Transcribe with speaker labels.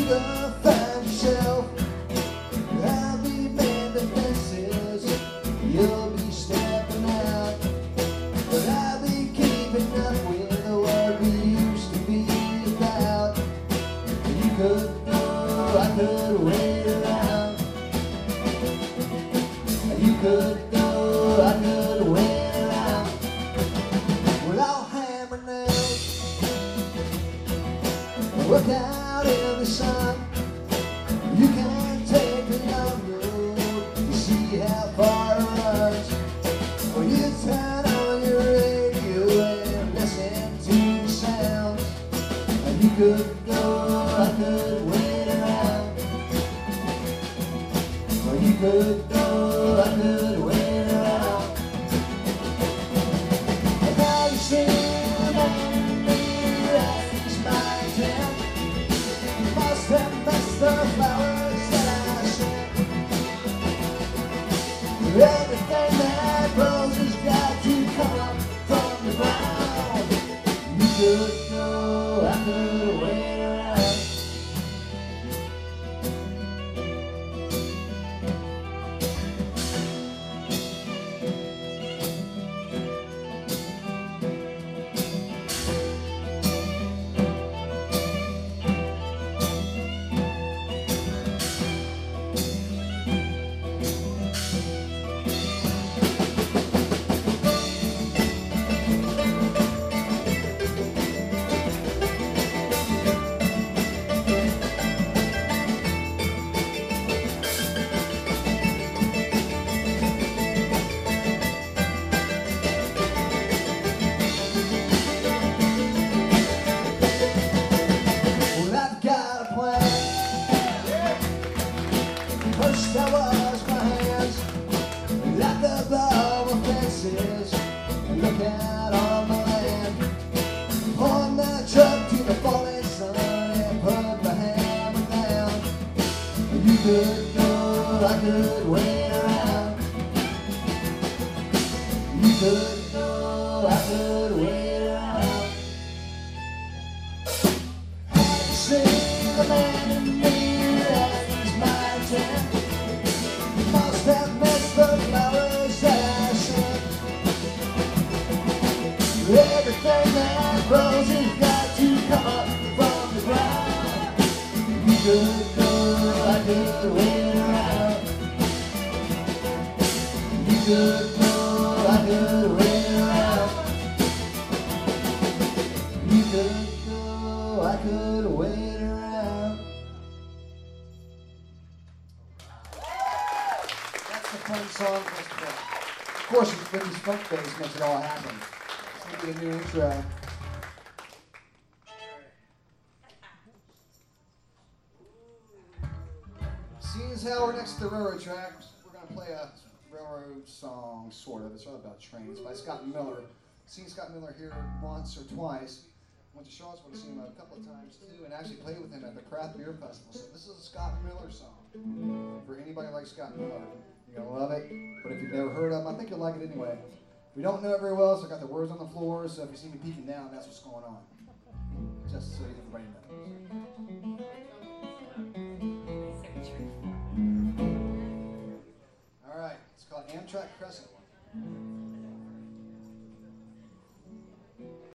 Speaker 1: gonna find yourself. I'll be mending fences, you'll be stepping out, but I'll be keeping up with what we used to be about. You could go, I could wait around. You could go, I could wait around. Well, I'll hammer nails, work out in the sun. You can take the long road to see how far it runs. Or you turn on your radio and listen to the sounds. You could go, I could wait around. Or you could go, I could wait around. And now you see the man in me, that's my town. You must have messed the flowers that I sent. Everything that grows has got to come up from the ground. You could go, I could wait around. Well, I've got a plan. First I wash my hands, like the bubble fences, and look out on my land. On the truck to the falling sun and put my hammer down. You could go, I could wait around. You could go, I could wait around. See the man in me, that's my town. You must have missed the flowers that I sent. Everything that grows has got to come up from the ground. You could go, I could wait around. You could go, I could wait around. You could go, I could wait around. That's the fun song. Of course, it's Vinny's funk bass makes it all happen. It's going to be a new intro. Seeing as how we're next to the railroad tracks, we're going to play a railroad song, sort of. It's all about trains by Scott Miller. Seen Scott Miller here once or twice. Went to Charlottesville to see him a couple of times too, and actually played with him at the Craft Beer Festival. So this is a Scott Miller song. For anybody like Scott Miller, you're gonna love it. But if you've never heard of him, I think you'll like it anyway. If you don't know it very well, so I got the words on the floor. So if you see me peeking down, that's what's going on. Just so everybody knows. All right, it's called Amtrak Crescent.